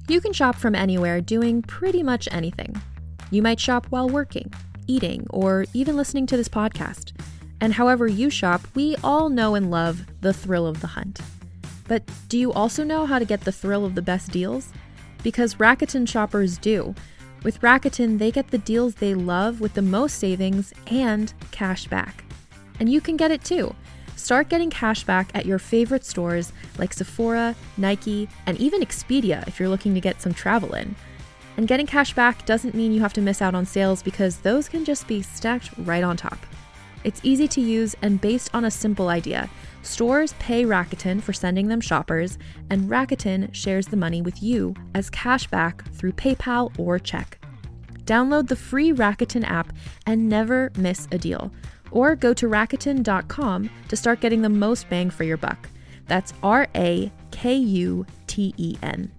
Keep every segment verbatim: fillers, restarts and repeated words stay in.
You can shop from anywhere doing pretty much anything. You might shop while working, eating, or even listening to this podcast. And however you shop, we all know and love the thrill of the hunt. But do you also know how to get the thrill of the best deals? Because Rakuten shoppers do. With Rakuten, they get the deals they love with the most savings and cash back. And you can get it too. Start getting cash back at your favorite stores like Sephora, Nike, and even Expedia if you're looking to get some travel in. And getting cash back doesn't mean you have to miss out on sales because those can just be stacked right on top. It's easy to use and based on a simple idea. Stores pay Rakuten for sending them shoppers, and Rakuten shares the money with you as cash back through PayPal or check. Download the free Rakuten app and never miss a deal. Or go to Rakuten dot com to start getting the most bang for your buck. That's R A K U T E N.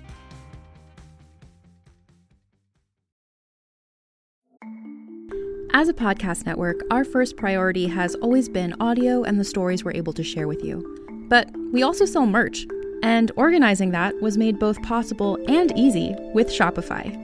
As a podcast network, our first priority has always been audio and the stories we're able to share with you. But we also sell merch, and organizing that was made both possible and easy with Shopify.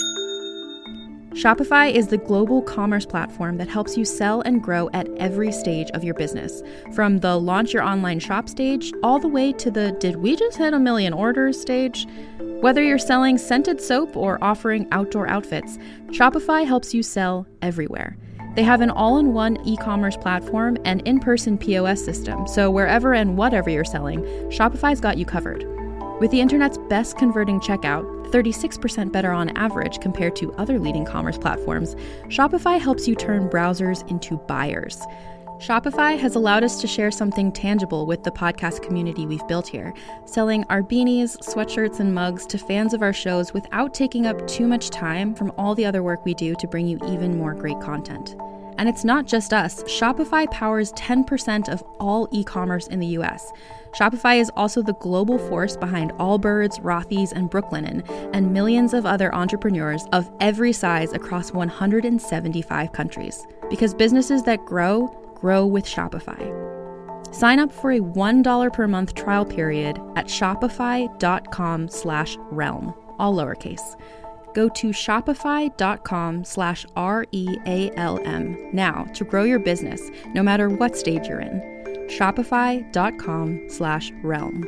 Shopify is the global commerce platform that helps you sell and grow at every stage of your business, from the launch your online shop stage all the way to the did we just hit a million orders stage. Whether you're selling scented soap or offering outdoor outfits, Shopify helps you sell everywhere. They have an all-in-one e-commerce platform and in-person P O S system, so wherever and whatever you're selling, Shopify's got you covered. With the internet's best converting checkout, thirty-six percent better on average compared to other leading commerce platforms, Shopify helps you turn browsers into buyers. Shopify has allowed us to share something tangible with the podcast community we've built here, selling our beanies, sweatshirts, and mugs to fans of our shows without taking up too much time from all the other work we do to bring you even more great content. And it's not just us. Shopify powers ten percent of all e-commerce in the U S. Shopify is also the global force behind Allbirds, Rothy's, and Brooklinen, and millions of other entrepreneurs of every size across one hundred seventy-five countries. Because businesses that grow, grow with Shopify. Sign up for a one dollar per month trial period at shopify.com slash realm, all lowercase. Go to shopify.com slash R-E-A-L-M now to grow your business, no matter what stage you're in. Shopify.com slash realm.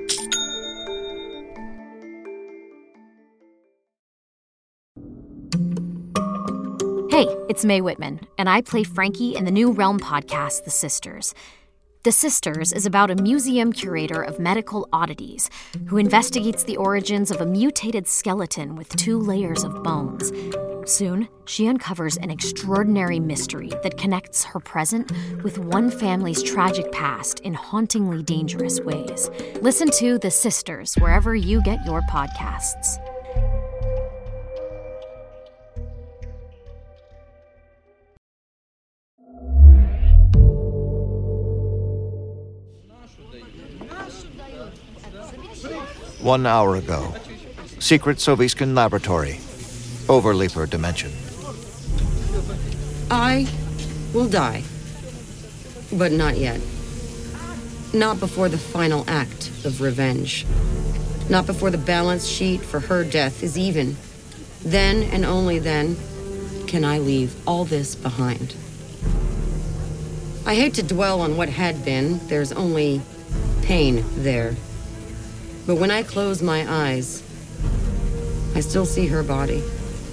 Hey, it's Mae Whitman, and I play Frankie in the new Realm podcast, The Sisters. The Sisters is about a museum curator of medical oddities who investigates the origins of a mutated skeleton with two layers of bones. Soon, she uncovers an extraordinary mystery that connects her present with one family's tragic past in hauntingly dangerous ways. Listen to The Sisters wherever you get your podcasts. One hour ago, secret Soviscan laboratory, Overleaper dimension. I will die, but not yet. Not before the final act of revenge. Not before the balance sheet for her death is even. Then and only then can I leave all this behind. I hate to dwell on what had been. There's only pain there. But when I close my eyes, I still see her body.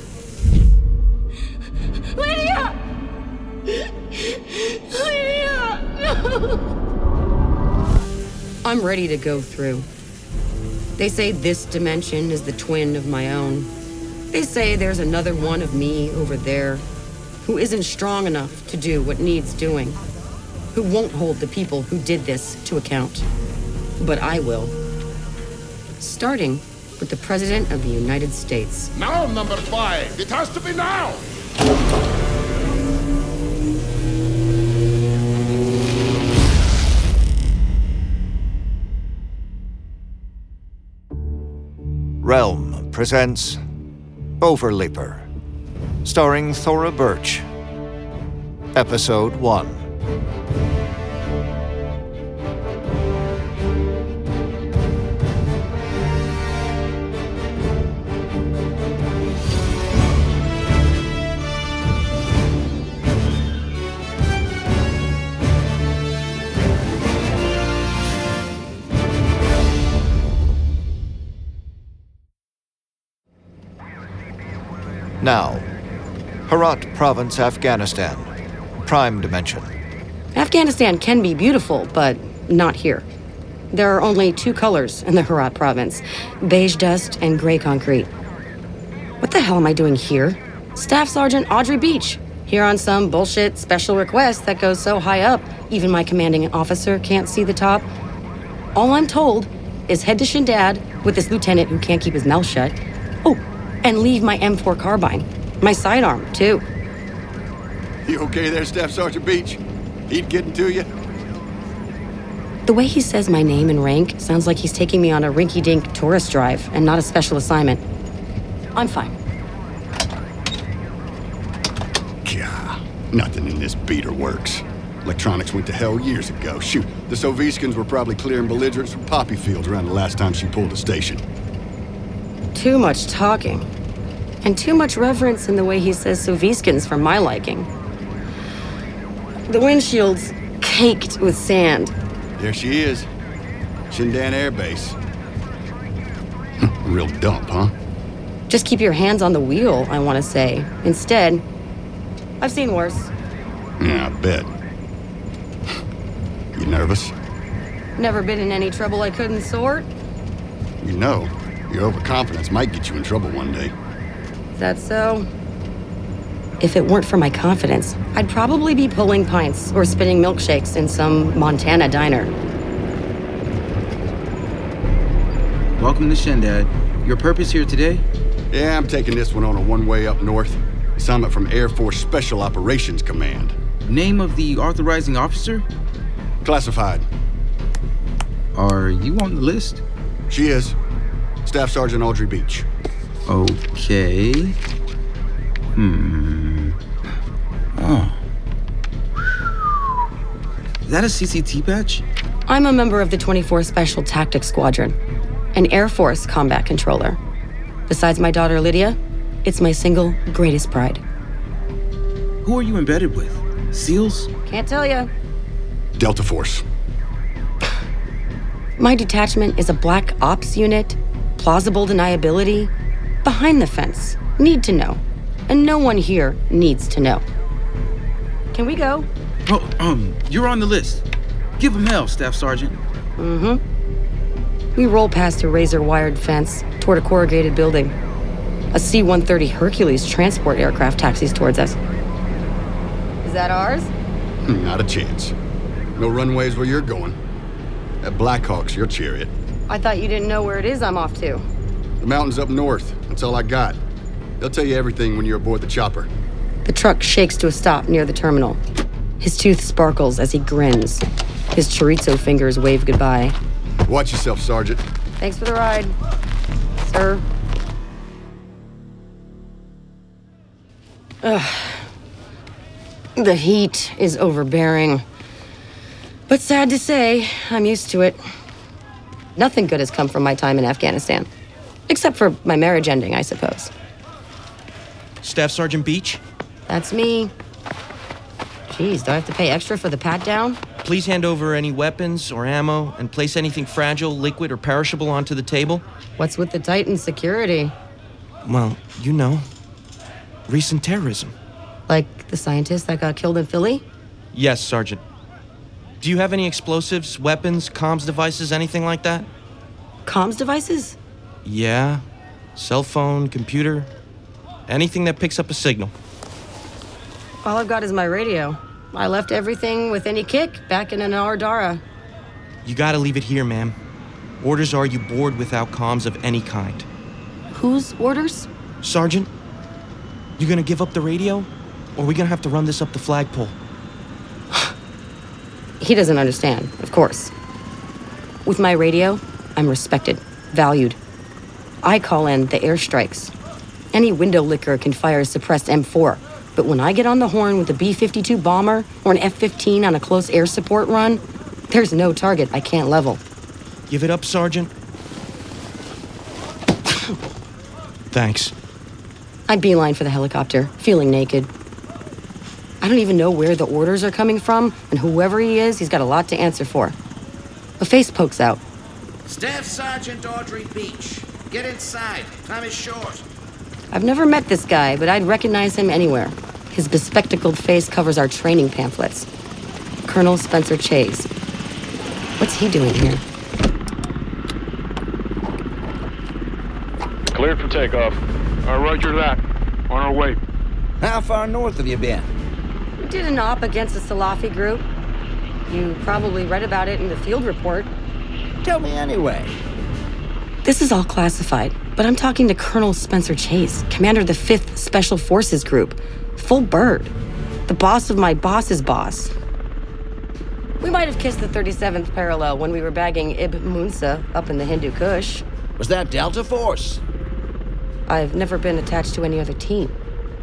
Lydia! Lydia! No! I'm ready to go through. They say this dimension is the twin of my own. They say there's another one of me over there who isn't strong enough to do what needs doing, who won't hold the people who did this to account. But I will. Starting with the President of the United States. Now, number five. It has to be now. Realm presents Overleaper, starring Thora Birch. Episode one. Now, Herat Province, Afghanistan. Prime Dimension. Afghanistan can be beautiful, but not here. There are only two colors in the Herat Province, beige dust and gray concrete. What the hell am I doing here? Staff Sergeant Audrey Beach, here on some bullshit special request that goes so high up, even my commanding officer can't see the top. All I'm told is head to Shindad with this lieutenant who can't keep his mouth shut. Oh, and leave my M four carbine. My sidearm, too. You okay there, Staff Sergeant Beach? Heat getting to you? The way he says my name and rank sounds like he's taking me on a rinky-dink tourist drive and not a special assignment. I'm fine. Gah, nothing in this beater works. Electronics went to hell years ago. Shoot, the Sovietskins were probably clearing belligerents from poppy fields around the last time she pulled a station. Too much talking. And too much reverence in the way he says Sovietskins for my liking. The windshield's caked with sand. There she is. Shindan Air Base. Real dump, huh? Just keep your hands on the wheel, I want to say. Instead, I've seen worse. Yeah, I bet. You nervous? Never been in any trouble I couldn't sort. You know, your overconfidence might get you in trouble one day. Is that so? If it weren't for my confidence, I'd probably be pulling pints or spitting milkshakes in some Montana diner. Welcome to Shindad. Your purpose here today? Yeah, I'm taking this one on a one-way up north. Assignment from Air Force Special Operations Command. Name of the authorizing officer? Classified. Are you on the list? She is. Staff Sergeant Audrey Beach. Okay. Hmm. Oh. Is that a C C T patch? I'm a member of the twenty-fourth Special Tactics Squadron, an Air Force combat controller. Besides my daughter Lydia, it's my single greatest pride. Who are you embedded with? SEALs? Can't tell ya. Delta Force. My detachment is a black ops unit, plausible deniability, behind the fence, need to know. And no one here needs to know. Can we go? Oh, um, you're on the list. Give him hell, Staff Sergeant. Mm-hmm. We roll past a razor-wired fence toward a corrugated building. A C one thirty Hercules transport aircraft taxis towards us. Is that ours? Not a chance. No runways where you're going. At Blackhawk's your chariot. I thought you didn't know where it is I'm off to. The mountains up north. That's all I got. They'll tell you everything when you're aboard the chopper. The truck shakes to a stop near the terminal. His tooth sparkles as he grins. His chorizo fingers wave goodbye. Watch yourself, Sergeant. Thanks for the ride, sir. Ugh. The heat is overbearing. But sad to say, I'm used to it. Nothing good has come from my time in Afghanistan. Except for my marriage ending, I suppose. Staff Sergeant Beach? That's me. Jeez, do I have to pay extra for the pat-down? Please hand over any weapons or ammo and place anything fragile, liquid, or perishable onto the table. What's with the Titan security? Well, you know. Recent terrorism. Like the scientist that got killed in Philly? Yes, Sergeant. Do you have any explosives, weapons, comms devices, anything like that? Comms devices? Yeah. Cell phone, computer. Anything that picks up a signal. All I've got is my radio. I left everything with any kick back in Anar Dara. You gotta leave it here, ma'am. Orders are you board without comms of any kind. Whose orders? Sergeant, you gonna give up the radio? Or are we gonna have to run this up the flagpole? He doesn't understand, of course. With my radio, I'm respected, valued. I call in the airstrikes. Any window licker can fire a suppressed M four, but when I get on the horn with a B fifty-two bomber or an F fifteen on a close air support run, there's no target I can't level. Give it up, Sergeant. Thanks. I beeline for the helicopter, feeling naked. I don't even know where the orders are coming from, and whoever he is, he's got a lot to answer for. A face pokes out. Staff Sergeant Audrey Beach. Get inside. Time is short. I've never met this guy, but I'd recognize him anywhere. His bespectacled face covers our training pamphlets. Colonel Spencer Chase. What's he doing here? Cleared for takeoff. Uh, roger that. On our way. How far north have you been? We did an op against the Salafi group. You probably read about it in the field report. Tell me anyway. This is all classified, but I'm talking to Colonel Spencer Chase, commander of the fifth Special Forces Group. Full bird. The boss of my boss's boss. We might have kissed the thirty-seventh parallel when we were bagging Ibn Munsa up in the Hindu Kush. Was that Delta Force? I've never been attached to any other team.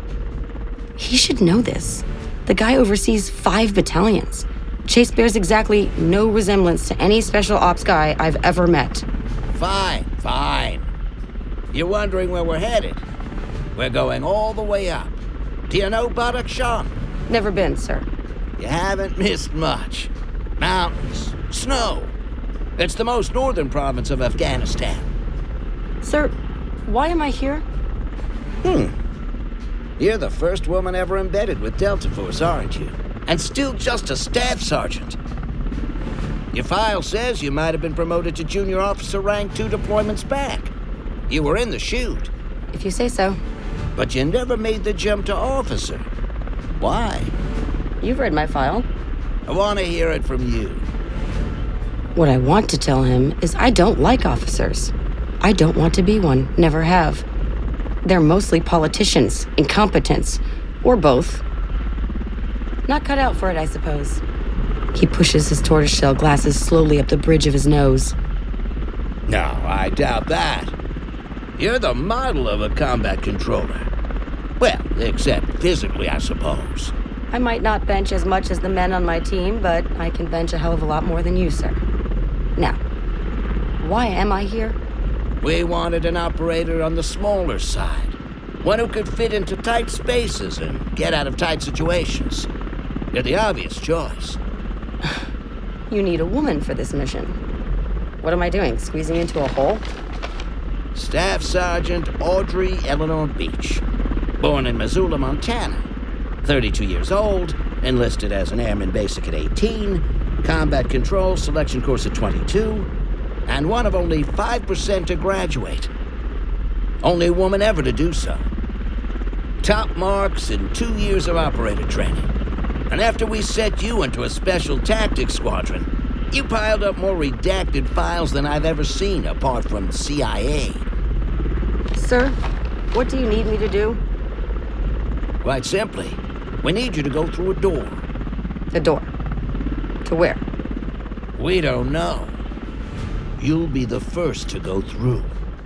He should know this. The guy oversees five battalions. Chase bears exactly no resemblance to any special ops guy I've ever met. Fine, fine. You're wondering where we're headed? We're going all the way up. Do you know Badakhshan? Never been, sir. You haven't missed much. Mountains, snow. It's the most northern province of Afghanistan. Sir, why am I here? Hmm. You're the first woman ever embedded with Delta Force, aren't you? And still just a staff sergeant. Your file says you might have been promoted to junior officer rank two deployments back. You were in the chute. If you say so. But you never made the jump to officer. Why? You've read my file. I want to hear it from you. What I want to tell him is I don't like officers. I don't want to be one, never have. They're mostly politicians, incompetents, or both. Not cut out for it, I suppose. He pushes his tortoiseshell glasses slowly up the bridge of his nose. No, I doubt that. You're the model of a combat controller. Well, except physically, I suppose. I might not bench as much as the men on my team, but I can bench a hell of a lot more than you, sir. Now, why am I here? We wanted an operator on the smaller side. One who could fit into tight spaces and get out of tight situations. You're the obvious choice. You need a woman for this mission. What am I doing, squeezing into a hole? Staff Sergeant Audrey Eleanor Beach. Born in Missoula, Montana. thirty-two years old, enlisted as an airman basic at eighteen, combat control selection course at twenty-two, and one of only five percent to graduate. Only woman ever to do so. Top marks in two years of operator training. And after we set you into a special tactics squadron, you piled up more redacted files than I've ever seen apart from the C I A. Sir, what do you need me to do? Quite simply, we need you to go through a door. A door? To where? We don't know. You'll be the first to go through.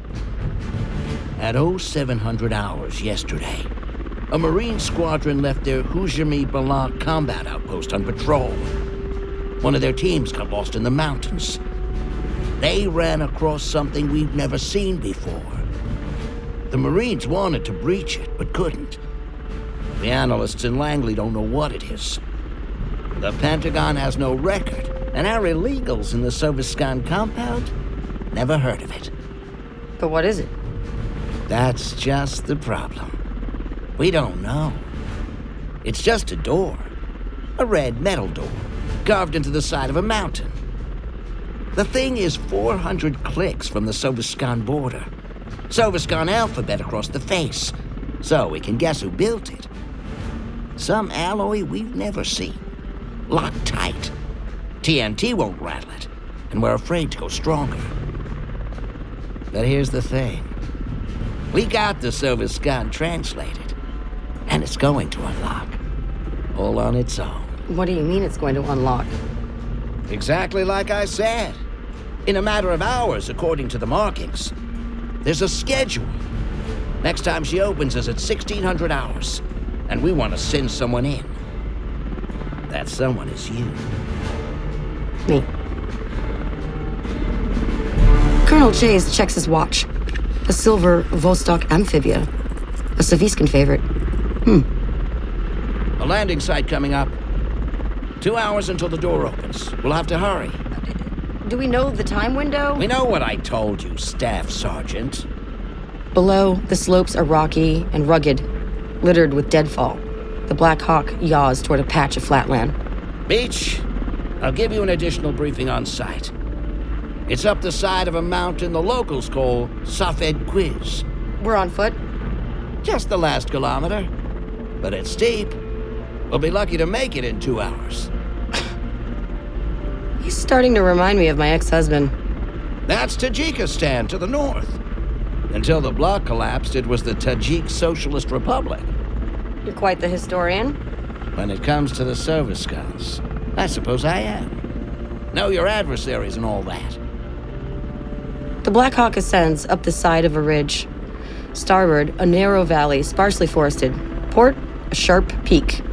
At oh seven hundred hours yesterday, a Marine squadron left their Hujami Balak combat outpost on patrol. One of their teams got lost in the mountains. They ran across something we've never seen before. The Marines wanted to breach it, but couldn't. The analysts in Langley don't know what it is. The Pentagon has no record, and our illegals in the Soviskan compound never heard of it. But what is it? That's just the problem. We don't know. It's just a door. A red metal door, carved into the side of a mountain. The thing is four hundred clicks from the Soviskan border. Soviskan alphabet across the face, so we can guess who built it. Some alloy we've never seen. Locked tight. T N T won't rattle it, and we're afraid to go stronger. But here's the thing. We got the Soviskan translated. And it's going to unlock. All on its own. What do you mean it's going to unlock? Exactly like I said. In a matter of hours, according to the markings. There's a schedule. Next time she opens is at sixteen hundred hours. And we want to send someone in. That someone is you. Me. Colonel Chase checks his watch. A silver Vostok Amphibia. A Soviskan favorite. Hmm. A landing site coming up. Two hours until the door opens. We'll have to hurry. Do we know the time window? We know what I told you, Staff Sergeant. Below, the slopes are rocky and rugged, littered with deadfall. The Black Hawk yaws toward a patch of flatland. Beach, I'll give you an additional briefing on site. It's up the side of a mountain the locals call Safed Quiz. We're on foot? Just the last kilometer. But it's steep. We'll be lucky to make it in two hours. He's starting to remind me of my ex-husband. That's Tajikistan to the north. Until the bloc collapsed, it was the Tajik Socialist Republic. You're quite the historian. When it comes to the service guns, I suppose I am. Know your adversaries and all that. The Black Hawk ascends up the side of a ridge. Starboard, a narrow valley, sparsely forested. Port, a sharp peak.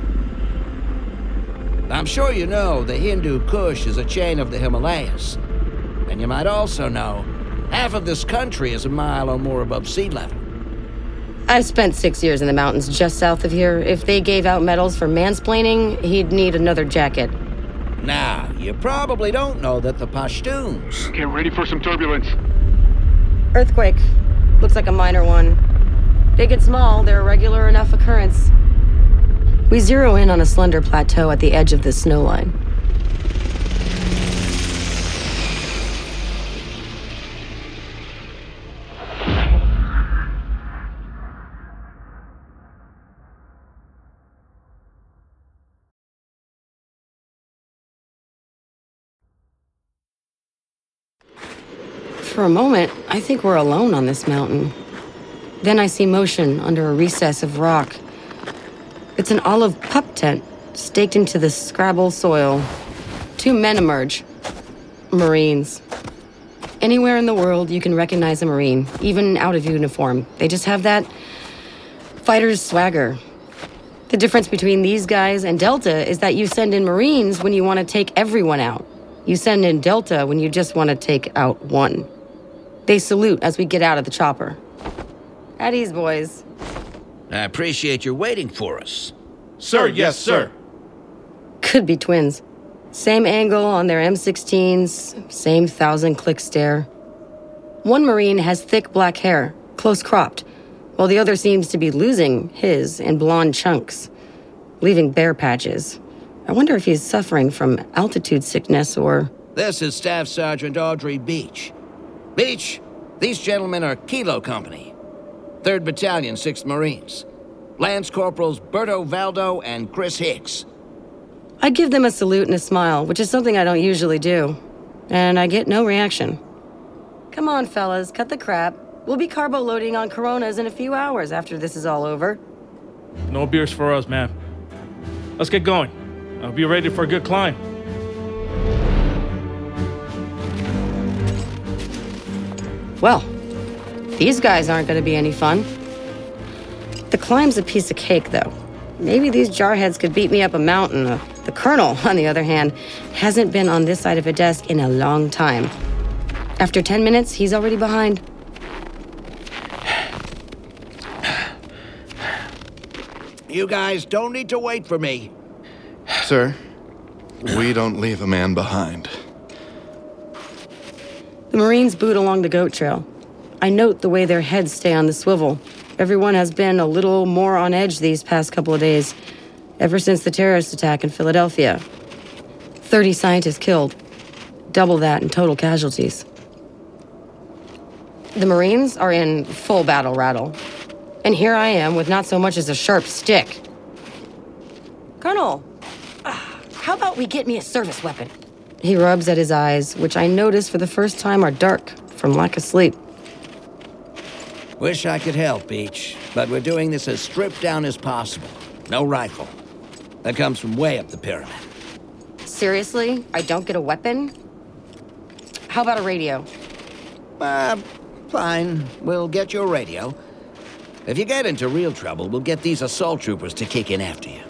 I'm sure you know the Hindu Kush is a chain of the Himalayas. And you might also know half of this country is a mile or more above sea level. I've spent six years in the mountains just south of here. If they gave out medals for mansplaining, he'd need another jacket. Now, you probably don't know that the Pashtuns... Get ready for some turbulence. Earthquake. Looks like a minor one. Big and small, they're a regular enough occurrence. We zero in on a slender plateau at the edge of the snow line. For a moment, I think we're alone on this mountain. Then I see motion under a recess of rock. It's an olive pup tent, staked into the scrabble soil. Two men emerge. Marines. Anywhere in the world, you can recognize a Marine, even out of uniform. They just have that fighter's swagger. The difference between these guys and Delta is that you send in Marines when you want to take everyone out. You send in Delta when you just want to take out one. They salute as we get out of the chopper. At ease, boys. I appreciate your waiting for us. Sir, yes, sir. Could be twins. Same angle on their M sixteens, same thousand-click stare. One Marine has thick black hair, close cropped, while the other seems to be losing his in blonde chunks, leaving bare patches. I wonder if he's suffering from altitude sickness or... This is Staff Sergeant Audrey Beach. Beach, these gentlemen are Kilo Company, third Battalion, sixth Marines. Lance Corporals Berto Valdo and Chris Hicks. I give them a salute and a smile, which is something I don't usually do. And I get no reaction. Come on, fellas, cut the crap. We'll be carbo loading on Coronas in a few hours after this is all over. No beers for us, man. Let's get going. I'll be ready for a good climb. Well, these guys aren't going to be any fun. The climb's a piece of cake, though. Maybe these jarheads could beat me up a mountain. Uh, the colonel, on the other hand, hasn't been on this side of a desk in a long time. After ten minutes, he's already behind. You guys don't need to wait for me. Sir, we don't leave a man behind. The Marines boot along the goat trail. I note the way their heads stay on the swivel. Everyone has been a little more on edge these past couple of days, ever since the terrorist attack in Philadelphia. Thirty scientists killed. Double that in total casualties. The Marines are in full battle rattle. And here I am with not so much as a sharp stick. Colonel, uh, how about we get me a service weapon? He rubs at his eyes, which I notice for the first time are dark from lack of sleep. Wish I could help, Beach, but we're doing this as stripped down as possible. No rifle. That comes from way up the pyramid. Seriously? I don't get a weapon? How about a radio? Uh, fine. We'll get you a radio. If you get into real trouble, we'll get these assault troopers to kick in after you.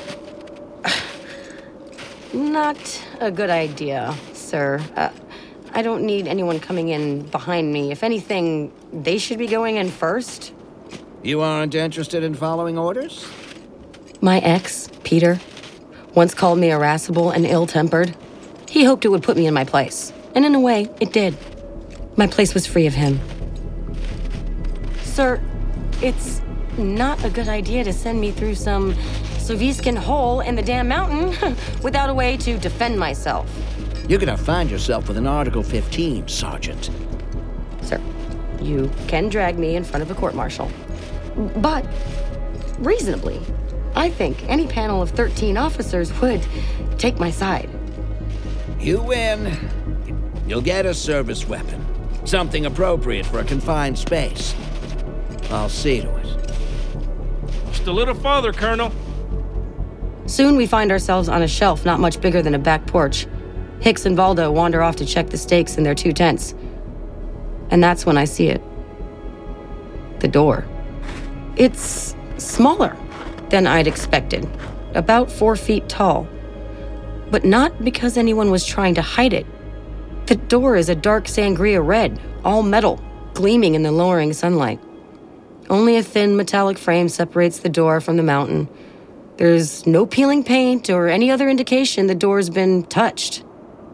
Not a good idea, sir. Uh, I don't need anyone coming in behind me. If anything, they should be going in first. You aren't interested in following orders? My ex, Peter, once called me irascible and ill-tempered. He hoped it would put me in my place. And in a way, it did. My place was free of him. Sir, it's not a good idea to send me through some Soviskin hole in the damn mountain without a way to defend myself. You're gonna find yourself with an Article fifteen, Sergeant. Sir, you can drag me in front of a court-martial. But, reasonably, I think any panel of thirteen officers would take my side. You win. You'll get a service weapon. Something appropriate for a confined space. I'll see to it. Just a little farther, Colonel. Soon we find ourselves on a shelf not much bigger than a back porch. Hicks and Valdo wander off to check the stakes in their two tents. And that's when I see it. The door. It's smaller than I'd expected. About four feet tall. But not because anyone was trying to hide it. The door is a dark sangria red, all metal, gleaming in the lowering sunlight. Only a thin metallic frame separates the door from the mountain. There's no peeling paint or any other indication the door's been touched.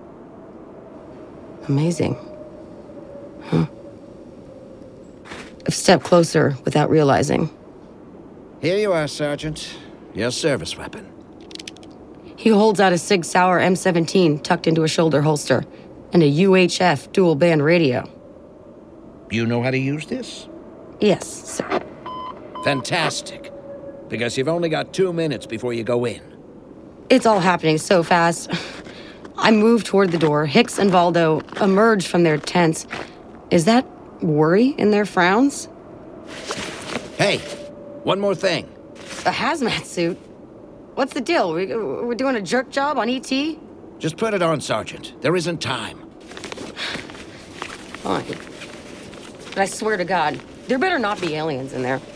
Amazing. Huh. I've stepped closer without realizing. Here you are, Sergeant. Your service weapon. He holds out a Sig Sauer M seventeen tucked into a shoulder holster and a U H F dual-band radio. You know how to use this? Yes, sir. Fantastic. Because you've only got two minutes before you go in. It's all happening so fast. I move toward the door. Hicks and Valdo emerge from their tents. Is that worry in their frowns? Hey, one more thing. A hazmat suit? What's the deal? We, we're doing a jerk job on E T? Just put it on, Sergeant. There isn't time. Fine. But I swear to God, there better not be aliens in there.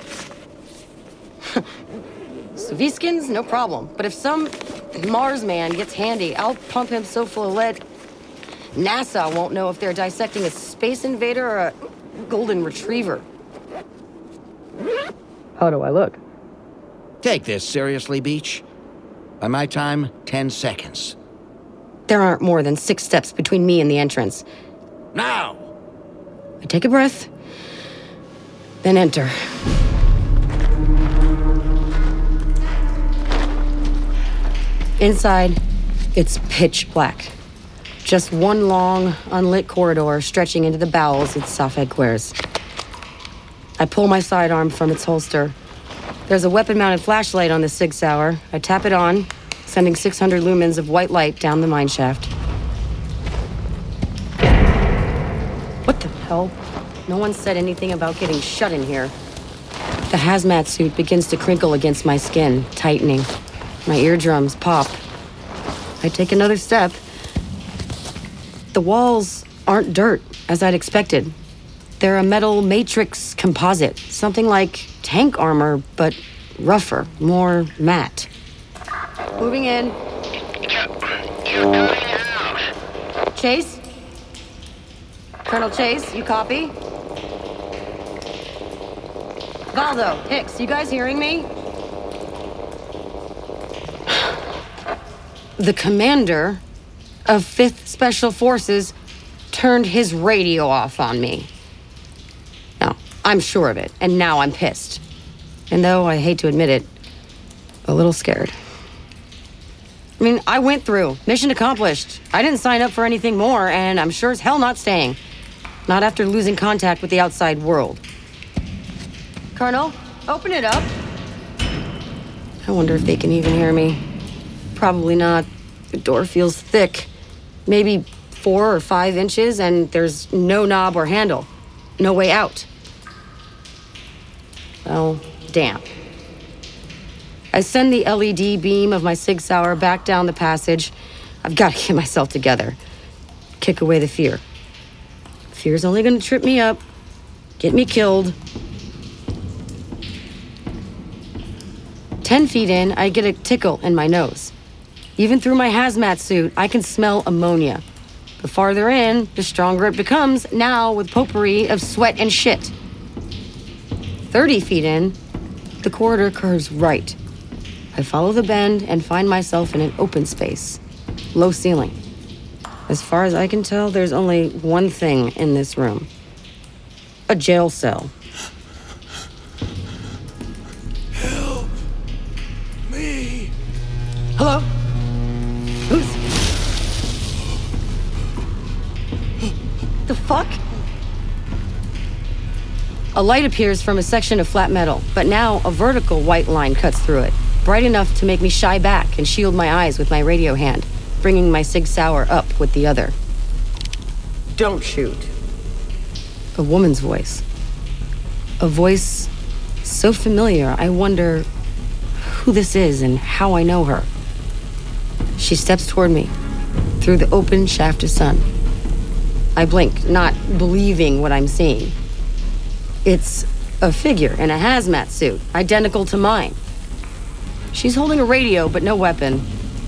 Soviskins, no problem. But if some Mars man gets handy, I'll pump him so full of lead, NASA won't know if they're dissecting a space invader or a golden retriever. How do I look? Take this seriously, Beach. By my time, ten seconds. There aren't more than six steps between me and the entrance. Now! I take a breath, then enter. Inside, it's pitch black. Just one long, unlit corridor stretching into the bowels its Safed squares. I pull my sidearm from its holster. There's a weapon-mounted flashlight on the Sig Sauer. I tap it on, sending six hundred lumens of white light down the mine shaft. What the hell? No one said anything about getting shut in here. The hazmat suit begins to crinkle against my skin, tightening. My eardrums pop. I take another step. The walls aren't dirt, as I'd expected. They're a metal matrix composite, something like tank armor, but rougher, more matte. Moving in. You're going out. Chase? Colonel Chase, you copy? Valdo, Hicks, you guys hearing me? The commander of fifth Special Forces turned his radio off on me. Now, I'm sure of it, and now I'm pissed. And though I hate to admit it, a little scared. I mean, I went through. Mission accomplished. I didn't sign up for anything more, and I'm sure as hell not staying. Not after losing contact with the outside world. Colonel, open it up. I wonder if they can even hear me. Probably not. The door feels thick. Maybe four or five inches, and there's no knob or handle. No way out. Well, damn. I send the L E D beam of my Sig Sauer back down the passage. I've got to get myself together. Kick away the fear. Fear's only gonna trip me up, get me killed. Ten feet in, I get a tickle in my nose. Even through my hazmat suit, I can smell ammonia. The farther in, the stronger it becomes, now with potpourri of sweat and shit. Thirty feet in, the corridor curves right. I follow the bend and find myself in an open space. Low ceiling. As far as I can tell, there's only one thing in this room. A jail cell. Hello? Who's... The fuck? A light appears from a section of flat metal, but now a vertical white line cuts through it, bright enough to make me shy back and shield my eyes with my radio hand, bringing my Sig Sauer up with the other. Don't shoot. A woman's voice. A voice so familiar, I wonder who this is and how I know her. She steps toward me, through the open shaft of sun. I blink, not believing what I'm seeing. It's a figure in a hazmat suit, identical to mine. She's holding a radio, but no weapon.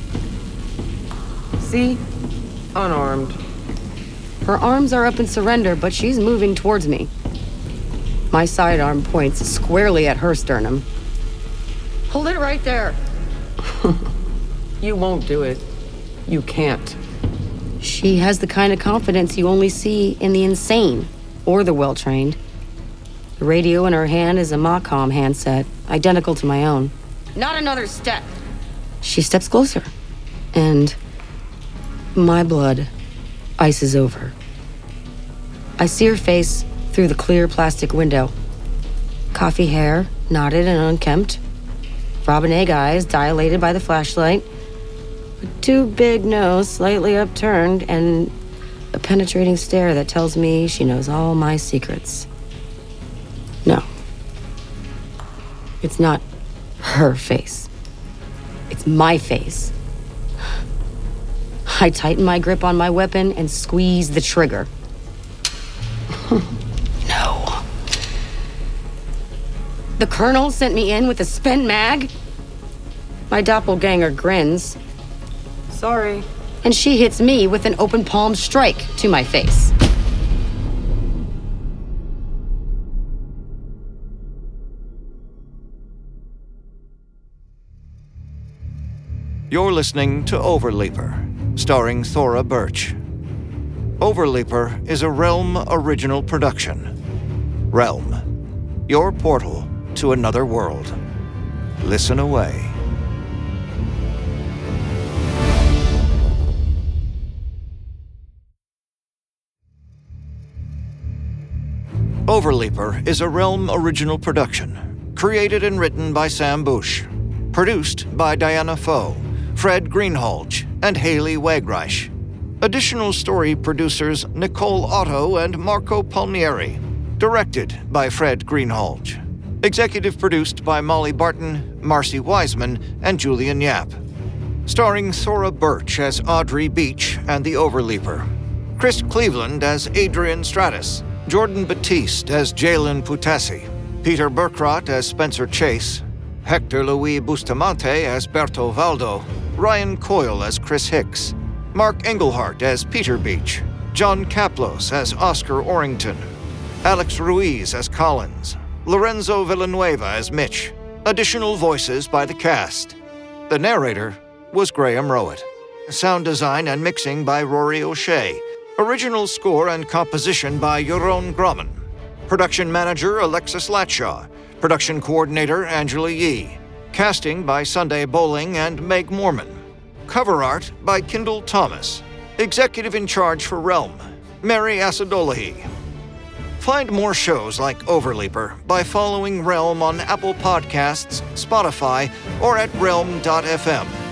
See? Unarmed. Her arms are up in surrender, but she's moving towards me. My sidearm points squarely at her sternum. Hold it right there. You won't do it. You can't. She has the kind of confidence you only see in the insane or the well-trained. The radio in her hand is a Macom handset, identical to my own. Not another step. She steps closer, and my blood ices over. I see her face through the clear plastic window. Coffee hair, knotted and unkempt. Robin egg eyes dilated by the flashlight. A too big nose slightly upturned, and a penetrating stare that tells me she knows all my secrets. No. It's not her face. It's my face. I tighten my grip on my weapon and squeeze the trigger. No. The Colonel sent me in with a spent mag? My doppelganger grins. Sorry. And she hits me with an open palm strike to my face. You're listening to Overleaper, starring Thora Birch. Overleaper is a Realm original production. Realm, your portal to another world. Listen away. Overleaper is a Realm original production, created and written by Sam Bush, produced by Diana Foe, Fred Greenhalgh, and Haley Wagreich. Additional story producers Nicole Otto and Marco Palmieri. Directed by Fred Greenhalgh. Executive produced by Molly Barton, Marcy Wiseman, and Julian Yap. Starring Thora Birch as Audrey Beach and the Overleaper. Chris Cleveland as Adrian Stratus. Jordan Batiste as Jalen Putassi. Peter Burkrot as Spencer Chase. Hector Luis Bustamante as Berto Valdo. Ryan Coyle as Chris Hicks. Mark Engelhart as Peter Beach. John Kaplos as Oscar Orrington. Alex Ruiz as Collins. Lorenzo Villanueva as Mitch. Additional voices by the cast. The narrator was Graham Rowett. Sound design and mixing by Rory O'Shea. Original score and composition by Jeroen Grommen. Production manager Alexis Latshaw. Production coordinator Angela Yee. Casting by Sunday Bowling and Meg Morman. Cover art by Kendall Thomas. Executive in charge for Realm, Mary Asadolahi. Find more shows like Overleaper by following Realm on Apple Podcasts, Spotify, or at realm dot f m.